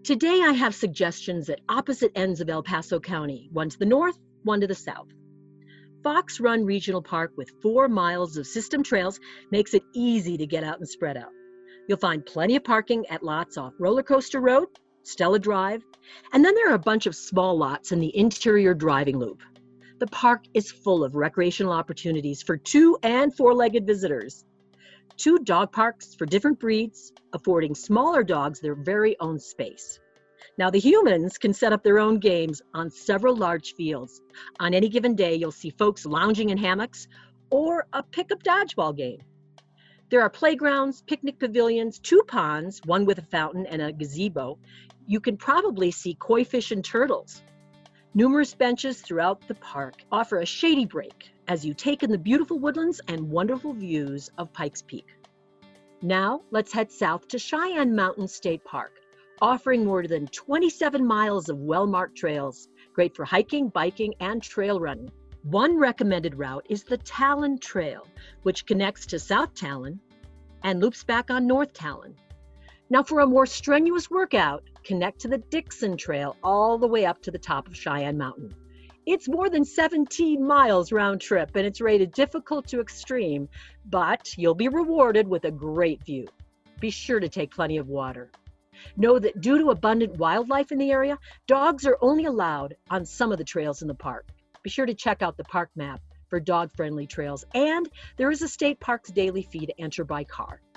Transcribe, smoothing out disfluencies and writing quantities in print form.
Today I have suggestions at opposite ends of El Paso County, one to the north, one to the south. Fox Run Regional Park with 4 miles of system trails makes it easy to get out and spread out. You'll find plenty of parking at lots off Roller Coaster Road, Stella Drive, and then there are a bunch of small lots in the interior driving loop. The park is full of recreational opportunities for 2- and 4-legged visitors. 2 dog parks for different breeds, affording smaller dogs their very own space. Now, the humans can set up their own games on several large fields. On any given day, you'll see folks lounging in hammocks or a pickup dodgeball game. There are playgrounds, picnic pavilions, 2 ponds, one with a fountain and a gazebo. You can probably see koi fish and turtles. Numerous benches throughout the park offer a shady break as you take in the beautiful woodlands and wonderful views of Pikes Peak. Now, let's head south to Cheyenne Mountain State Park, offering more than 27 miles of well-marked trails, great for hiking, biking, and trail running. One recommended route is the Talon Trail, which connects to South Talon and loops back on North Talon. Now, for a more strenuous workout, connect to the Dixon Trail all the way up to the top of Cheyenne Mountain. It's more than 17 miles round trip, and it's rated difficult to extreme, but you'll be rewarded with a great view. Be sure to take plenty of water. Know that due to abundant wildlife in the area, dogs are only allowed on some of the trails in the park. Be sure to check out the park map for dog-friendly trails, and there is a state park's daily fee to enter by car.